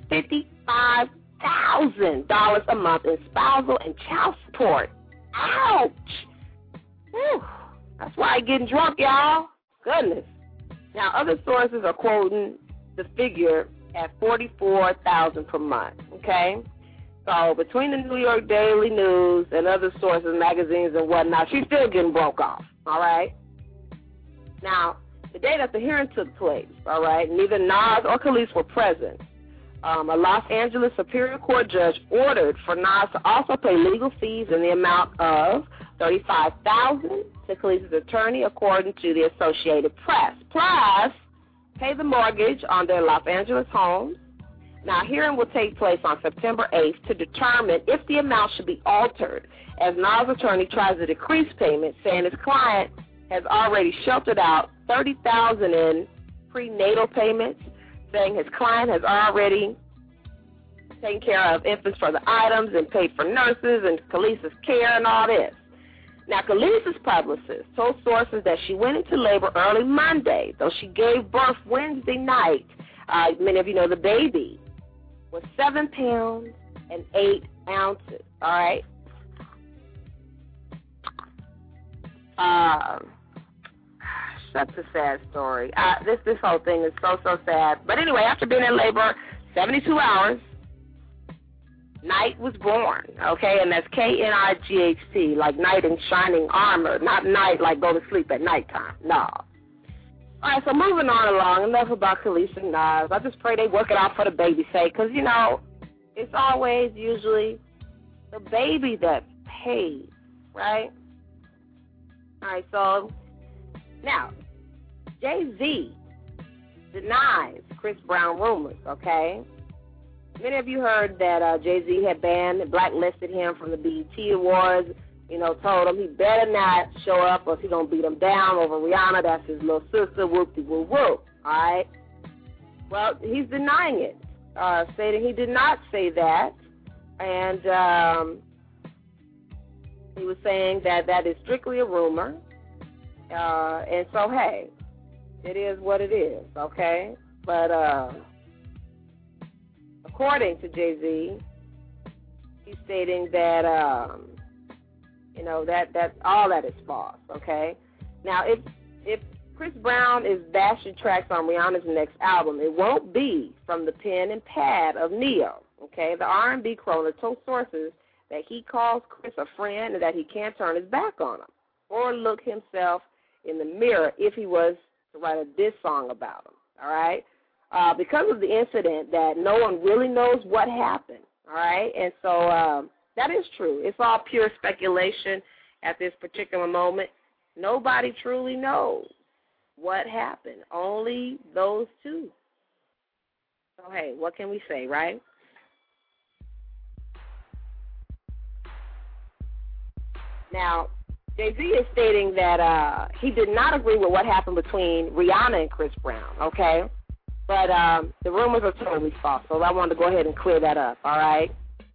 $55,000 a month in spousal and child support. Ouch! Whew. That's why he's getting drunk, y'all. Goodness. Now, other sources are quoting the figure at $44,000 per month, okay? So between the New York Daily News and other sources, magazines and whatnot, she's still getting broke off, all right? Now, the day that the hearing took place, all right, neither Nas or Khalees were present. A Los Angeles Superior Court judge ordered for Nas to also pay legal fees in the amount of $35,000 to Khalees' attorney, according to the Associated Press, plus pay the mortgage on their Los Angeles home. Now, hearing will take place on September 8th to determine if the amount should be altered, as Nas' attorney tries to decrease payments, saying his client has already sheltered out $30,000 in prenatal payments, saying his client has already taken care of infants for the items and paid for nurses and Khalees' care and all this. Now, Khalees' publicist told sources that she went into labor early Monday, though she gave birth Wednesday night. Many of you know the baby was 7 pounds and 8 ounces, all right? Such a sad story. This whole thing is so sad. But anyway, after being in labor 72 hours, Knight was born, okay? And that's K-N-I-G-H-T, like knight in shining armor, not night like go to sleep at nighttime. No. All right, so moving on along, enough about Khalees and Nas. I just pray they work it out for the baby's sake, because, you know, it's always usually the baby that pays, right? All right, so now, Jay-Z denies Chris Brown rumors, okay? Many of you heard that Jay-Z had banned and blacklisted him from the BET Awards, you know, told him he better not show up or he's going to beat him down over Rihanna. That's his little sister, whoop-de-whoop-whoop, all right? Well, he's denying it, stating he did not say that, and he was saying that that is strictly a rumor, and so, hey, it is what it is, okay? But according to Jay-Z, he's stating that, you know, that all that is false, okay? Now, if Chris Brown is bashing tracks on Rihanna's next album, it won't be from the pen and pad of Neo, okay? The R&B crooner told sources that he calls Chris a friend and that he can't turn his back on him or look himself in the mirror if he was to write a diss song about him, all right? Because of the incident that no one really knows what happened, all right? And so that is true. It's all pure speculation at this particular moment. Nobody truly knows what happened, only those two. So, hey, what can we say, right? Now, Jay-Z is stating that he did not agree with what happened between Rihanna and Chris Brown, okay? But the rumors are totally false, so I wanted to go ahead and clear that up, all right?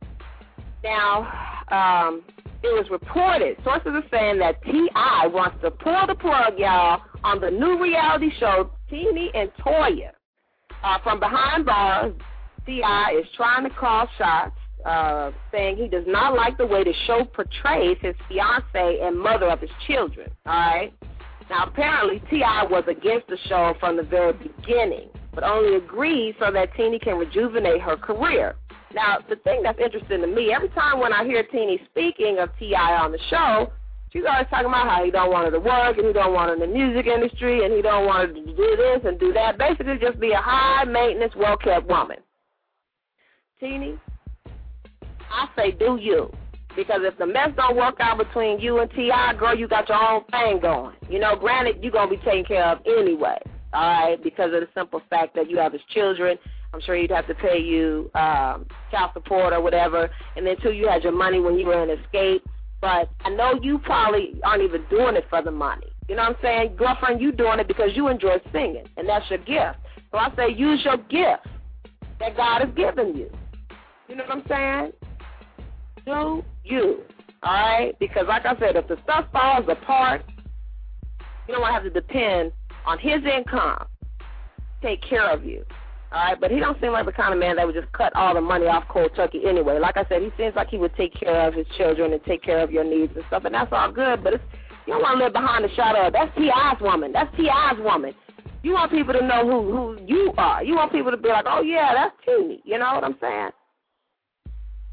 Now, it was reported, sources are saying that T.I. wants to pull the plug, y'all, on the new reality show, Teenie and Toya. From behind bars, T.I. is trying to call shots, saying he does not like the way the show portrays his fiancée and mother of his children, all right? Now, apparently, T.I. was against the show from the very beginning, but only agreed so that Teenie can rejuvenate her career. Now, the thing that's interesting to me, every time when I hear Teenie speaking of T.I. on the show, she's always talking about how he don't want her to work and he don't want her in the music industry and he don't want her to do this and do that. Basically, just be a high-maintenance, well-kept woman. Teenie, I say do you. Because if the mess don't work out between you and T.I., girl, you got your own thing going. You know, granted, you're going to be taken care of anyway, all right, because of the simple fact that you have his children. I'm sure he'd have to pay you child support or whatever. And then, too, you had your money when you were in Escape. But I know you probably aren't even doing it for the money. You know what I'm saying? Girlfriend, you doing it because you enjoy singing, and that's your gift. So I say use your gift that God has given you. You know what I'm saying? Do you, all right? Because like I said, if the stuff falls apart, you don't want to have to depend on his income to take care of you, all right? But he don't seem like the kind of man that would just cut all the money off cold turkey anyway. Like I said, he seems like he would take care of his children and take care of your needs and stuff, and that's all good, but you don't want to live behind the shadow of, that's T.I.'s woman. That's T.I.'s woman. You want people to know who you are. You want people to be like, oh, yeah, that's Teenie. You know what I'm saying?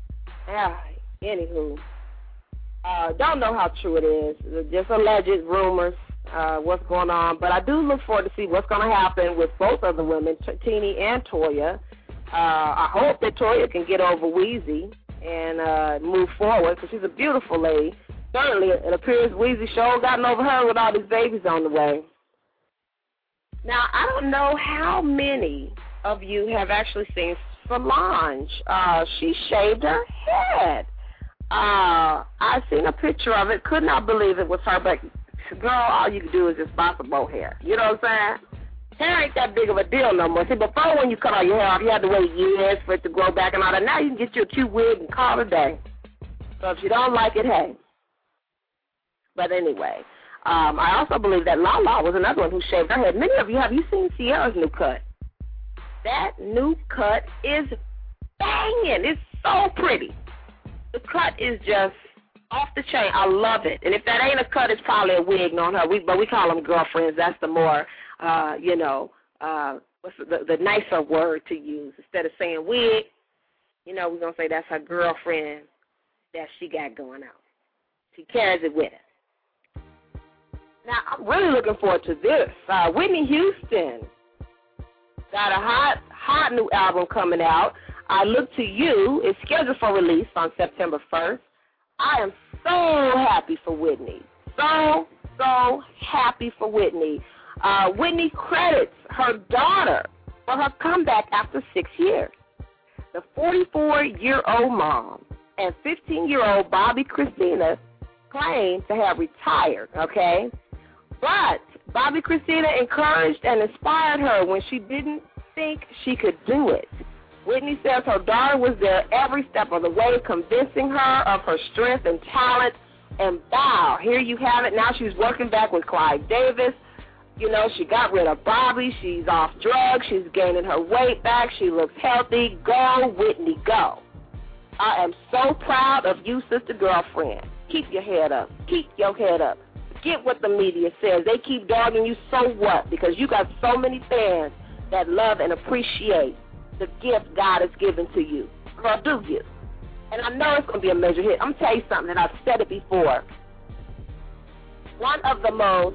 Anywho, don't know how true it is. Just alleged rumors, what's going on. But I do look forward to see what's going to happen with both of the women, Teenie and Toya. I hope that Toya can get over Weezy and move forward because she's a beautiful lady. Certainly, it appears Weezy sure gotten over her with all these babies on the way. Now, I don't know how many of you have actually seen Solange. She shaved her head. I seen a picture of it. Could not believe it was her, but girl, all you can do is just box a bow hair. You know what I'm saying? Hair ain't that big of a deal no more. See, before when you cut all your hair off, you had to wait years for it to grow back and all that. Now you can get you a cute wig and call it a day. So if you don't like it, hey. But anyway, I also believe that Lala was another one who shaved her head. Many of you, have you seen Sierra's new cut? That new cut is banging. It's so pretty. The cut is just off the chain. I love it. And if that ain't a cut, it's probably a wig on her. But we call them girlfriends. That's the more, what's the nicer word to use. Instead of saying wig, we're going to say that's her girlfriend that she got going on. She carries it with her. Now, I'm really looking forward to this. Whitney Houston got a hot new album coming out. I Look to You is scheduled for release on September 1st. I am so happy for Whitney. So happy for Whitney. Whitney credits her daughter for her comeback after 6 years. The 44-year-old mom and 15-year-old Bobbi Kristina claim to have retired, okay? But Bobbi Kristina encouraged and inspired her when she didn't think she could do it. Whitney says her daughter was there every step of the way, convincing her of her strength and talent. And wow, here you have it. Now she's working back with Clive Davis. She got rid of Bobbi. She's off drugs. She's gaining her weight back. She looks healthy. Go, Whitney, go. I am so proud of you, sister girlfriend. Keep your head up. Keep your head up. Forget what the media says. They keep dogging you, so what? Because you got so many fans that love and appreciate the gift God has given to you. Girl, do you? And I know it's going to be a major hit. I'm going to tell you something, and I've said it before. One of the most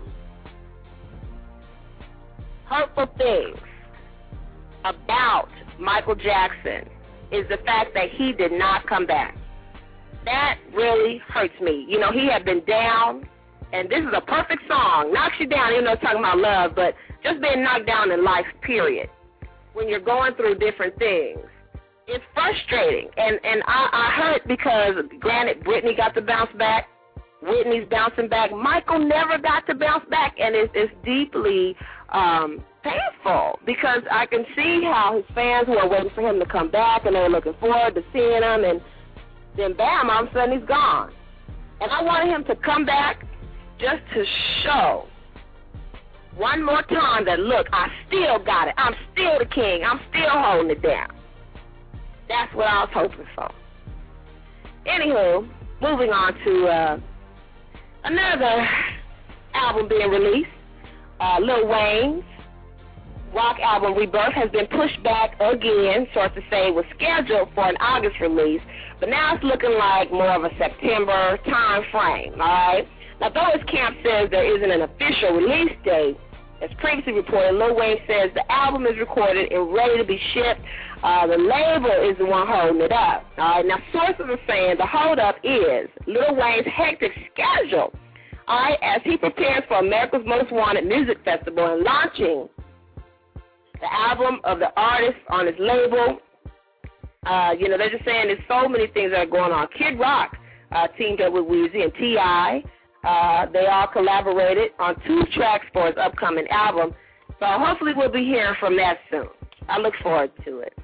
hurtful things about Michael Jackson is the fact that he did not come back. That really hurts me. He had been down, and this is a perfect song. Knocks you down, even though it's talking about love, but just being knocked down in life, period. When you're going through different things, it's frustrating. And I hurt because, granted, Britney got to bounce back. Whitney's bouncing back. Michael never got to bounce back, and it's deeply painful because I can see how his fans who are waiting for him to come back, and they're looking forward to seeing him, and then bam, all of a sudden he's gone. And I wanted him to come back just to show one more time that, look, I still got it. I'm still the king. I'm still holding it down. That's what I was hoping for. Anywho, moving on to another album being released. Lil Wayne's rock album Rebirth has been pushed back again. Sources say it was scheduled for an August release, but now it's looking like more of a September time frame, all right? Now, though his camp says there isn't an official release date, as previously reported, Lil Wayne says the album is recorded and ready to be shipped. The label is the one holding it up. All right, now sources are saying the holdup is Lil Wayne's hectic schedule. All right, as he prepares for America's Most Wanted Music Festival and launching the album of the artist on his label. They're just saying there's so many things that are going on. Kid Rock teamed up with Weezy and T.I. They all collaborated on 2 tracks for his upcoming album. So hopefully we'll be hearing from that soon. I look forward to it.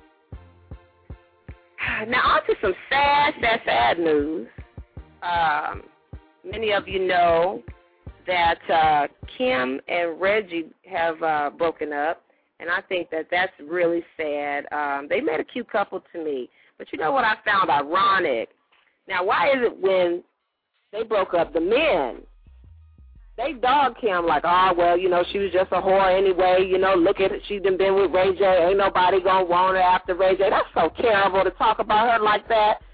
Now on to some sad news. Many of you know that Kim and Reggie have broken up, and I think that that's really sad. They made a cute couple to me. But you know what I found ironic? Now, why is it when they broke up, the men, they dog Kim like, oh, well, she was just a whore anyway. Look at it. She's been with Ray J. Ain't nobody going to want her after Ray J. That's so terrible to talk about her like that.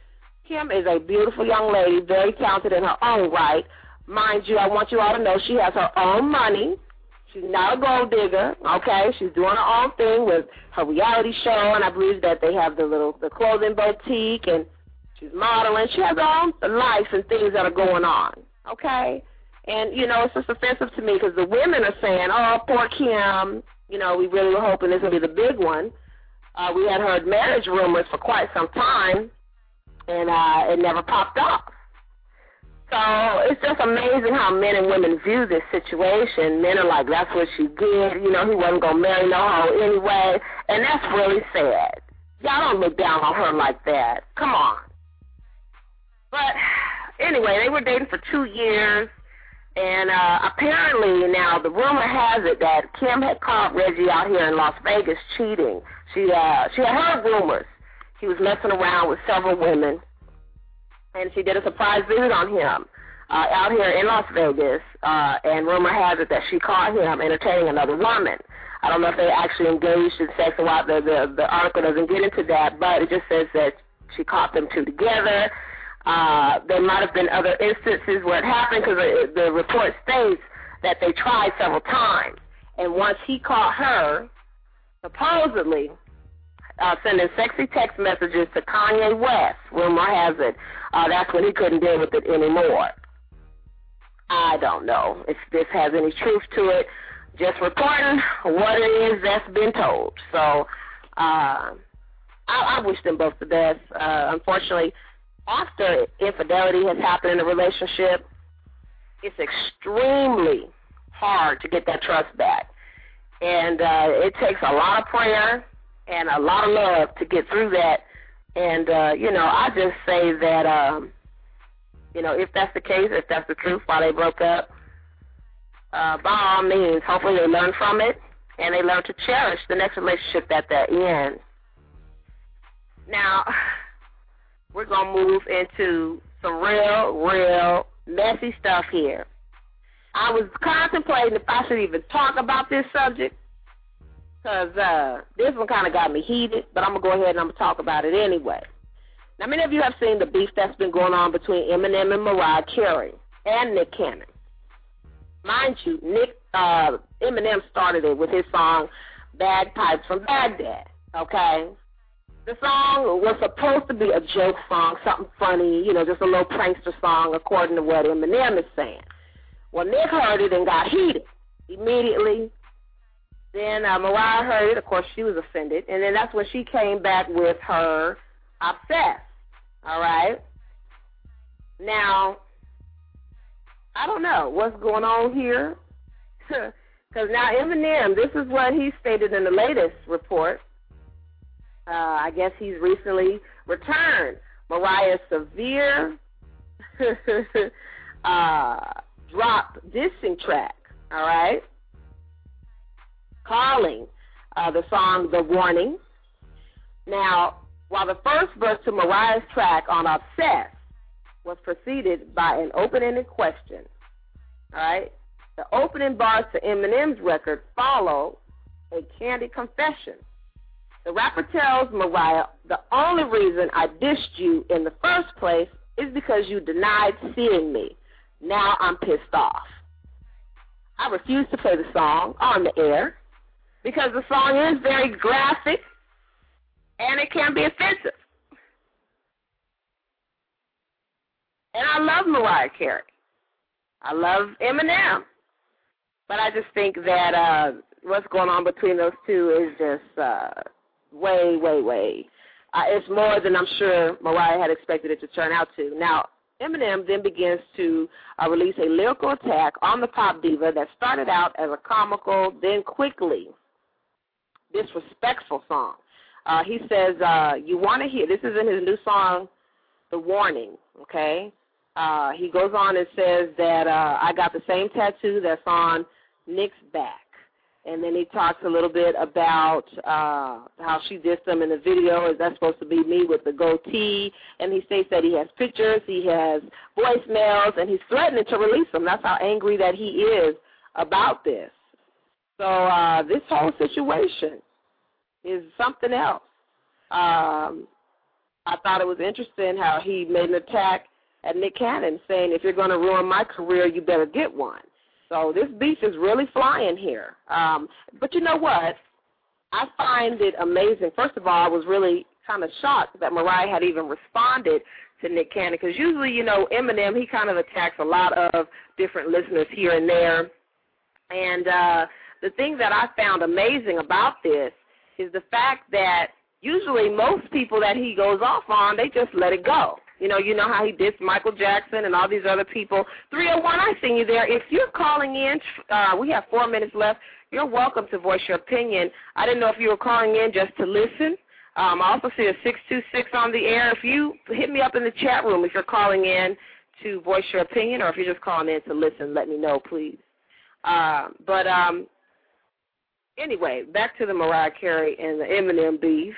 Kim is a beautiful young lady, very talented in her own right. Mind you, I want you all to know she has her own money. She's not a gold digger, okay? She's doing her own thing with her reality show, and I believe that they have the clothing boutique, and she's modeling. She has her own life and things that are going on, okay? And, you know, it's just offensive to me because the women are saying, oh, poor Kim, you know, we really were hoping this would be the big one. We had heard marriage rumors for quite some time, and it never popped off. So it's just amazing how men and women view this situation. Men are like, that's what she did. You know, he wasn't going to marry no hoe anyway. And that's really sad. Y'all don't look down on her like that. Come on. But anyway, they were dating for 2 years. And apparently now the rumor has it that Kim had caught Reggie out here in Las Vegas cheating. She had heard rumors. He was messing around with several women. And she did a surprise visit on him out here in Las Vegas, and rumor has it that she caught him entertaining another woman. I don't know if they actually engaged in sex or what. The article doesn't get into that, but it just says that she caught them two together. There might have been other instances where it happened because the report states that they tried several times. And once he caught her, supposedly, sending sexy text messages to Kanye West, rumor has it, that's when he couldn't deal with it anymore. I don't know if this has any truth to it. Just reporting what it is that's been told. So I wish them both the best. Unfortunately, after infidelity has happened in a relationship, it's extremely hard to get that trust back. And it takes a lot of prayer and a lot of love to get through that. And, you know, I just say that, you know, if that's the case, if that's the truth, why they broke up, by all means, hopefully they learn from it and they learn to cherish the next relationship that they're in. Now, we're going to move into some real messy stuff here. I was contemplating if I should even talk about this subject because this one kind of got me heated, but I'm going to go ahead and I'm going to talk about it anyway. Now, many of you have seen the beef that's been going on between Eminem and Mariah Carey and Nick Cannon. Mind you, Eminem started it with his song Bagpipes from Baghdad, okay? The song was supposed to be a joke song, something funny, you know, just a little prankster song according to what Eminem is saying. Well, Nick heard it and got heated immediately. Then Mariah heard it. Of course, she was offended. And then that's when she came back with her Obsessed, all right? Now, I don't know what's going on here. Because now Eminem, this is what he stated in the latest report. I guess he's recently returned Mariah's severe drop dissing track, all right, calling the song The Warning. Now, while the first verse to Mariah's track on Obsessed was preceded by an open-ended question, all right, the opening bars to Eminem's record follow a candid confession. The rapper tells Mariah, the only reason I dissed you in the first place is because you denied seeing me. Now I'm pissed off. I refuse to play the song on the air because the song is very graphic and it can be offensive. And I love Mariah Carey. I love Eminem. But I just think that what's going on between those two is just way. It's more than I'm sure Mariah had expected it to turn out to. Now, Eminem then begins to release a lyrical attack on the pop diva that started out as a comical, then quickly disrespectful song. He says, you want to hear, this is in his new song, The Warning, okay? He goes on and says that I got the same tattoo that's on Nick's back. And then he talks a little bit about how she dissed him in the video. Is that supposed to be me with the goatee? And he states that he has pictures, he has voicemails, and he's threatening to release them. That's how angry that he is about this. So this whole situation is something else. I I thought it was interesting how he made an attack at Nick Cannon, saying, if you're going to ruin my career, you better get one. So this beef is really flying here. But you know what? I find it amazing. First of all, I was really kind of shocked that Mariah had even responded to Nick Cannon, because usually, you know, Eminem, he kind of attacks a lot of different listeners here and there. And the thing that I found amazing about this is the fact that usually most people that he goes off on, they just let it go. You know how he dissed Michael Jackson and all these other people. 301, I see you there. If you're calling in, we have 4 minutes left. You're welcome to voice your opinion. I didn't know if you were calling in just to listen. I also see a 626 on the air. If you hit me up in the chat room if you're calling in to voice your opinion, or if you're just calling in to listen, let me know, please. Anyway, back to the Mariah Carey and the Eminem beef.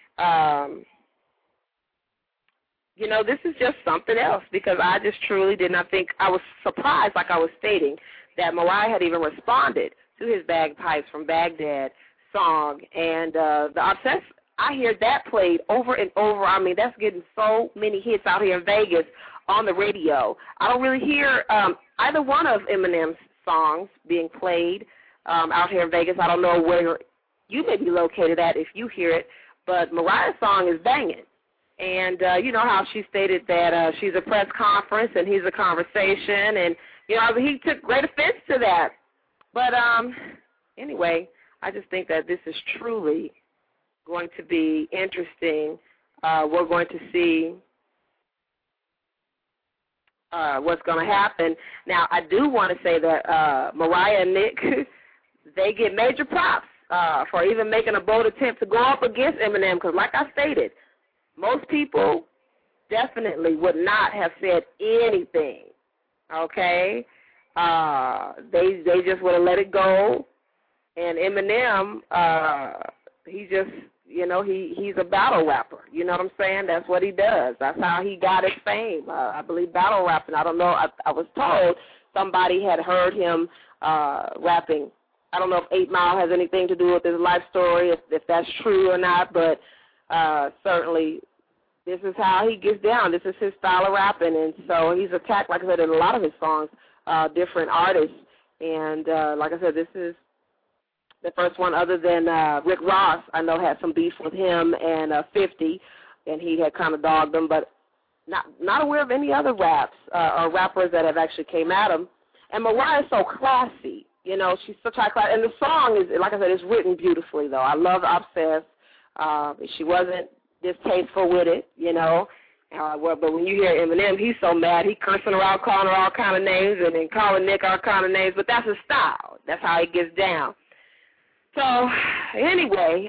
You know, this is just something else, because I just truly did not think, I was surprised, like I was stating, that Mariah had even responded to his Bagpipes from Baghdad song. And the Obsessed, I hear that played over and over. I mean, that's getting so many hits out here in Vegas on the radio. I don't really hear either one of Eminem's songs being played out here in Vegas. I don't know where you may be located at if you hear it, but Mariah's song is banging. And you know how she stated that she's a press conference and he's a conversation, and, you know, he took great offense to that. But anyway, I just think that this is truly going to be interesting. We're going to see what's going to happen. Now, I do want to say that Mariah and Nick, they get major props for even making a bold attempt to go up against Eminem, because like I stated, most people definitely would not have said anything, okay? They just would have let it go. And Eminem, he just, you know, he's a battle rapper. You know what I'm saying? That's what he does. That's how he got his fame. I believe battle rapping. I don't know. I was told somebody had heard him rapping. I don't know if 8 Mile has anything to do with his life story, if that's true or not, but certainly this is how he gets down. This is his style of rapping, and so he's attacked, like I said, in a lot of his songs, different artists. And like I said, this is the first one other than Rick Ross, I know, had some beef with him and 50, and he had kind of dogged them, but not aware of any other raps or rappers that have actually came at him. And Mariah's so classy. You know, she's such high class. And the song is, like I said, it's written beautifully, though. I love Obsessed. She wasn't distasteful with it, you know. But when you hear Eminem, he's so mad. He cursing her out, calling her all kind of names, and then calling Nick all kind of names. But that's his style. That's how he gets down. So, anyway,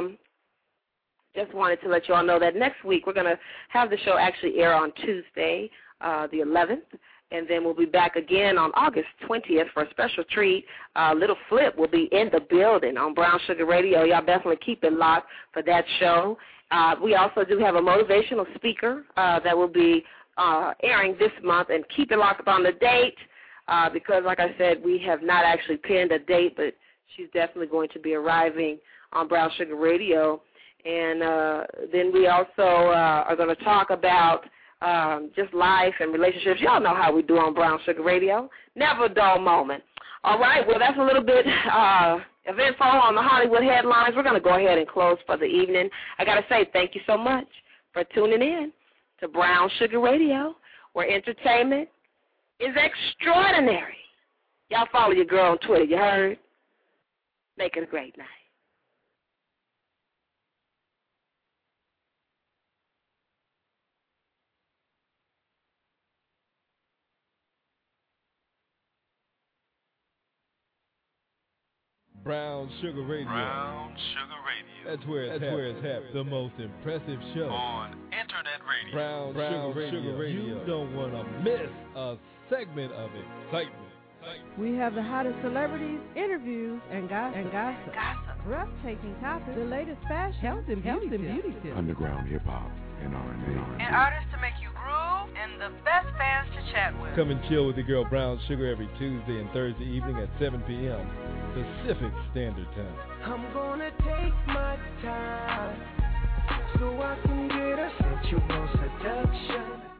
just wanted to let you all know that next week we're going to have the show actually air on Tuesday, the 11th. And then we'll be back again on August 20th for a special treat. Little Flip will be in the building on Brown Sugar Radio. Y'all definitely keep it locked for that show. We also do have a motivational speaker that will be airing this month. And keep it locked on the date because, like I said, we have not actually pinned a date, but she's definitely going to be arriving on Brown Sugar Radio. And then we also are going to talk about just life and relationships. Y'all know how we do on Brown Sugar Radio. Never a dull moment. All right, well, that's a little bit of info on the Hollywood headlines. We're going to go ahead and close for the evening. I got to say thank you so much for tuning in to Brown Sugar Radio, where entertainment is extraordinary. Y'all follow your girl on Twitter, you heard? Make it a great night. Brown Sugar Radio. Brown Sugar Radio. That's where it's happening. The most impressive show on internet radio. Brown Sugar Radio. You don't want to miss a segment of excitement. We have the hottest celebrities, interviews, and gossip. Breathtaking topics, the latest fashion, health and beauty tips. Underground hip hop and R&B. And artists to make you groove, and the best fans to chat with. Come and chill with the girl Brown Sugar every Tuesday and Thursday evening at 7 p.m. Pacific Standard Time. I'm gonna take my time so I can get a sense sexual seduction.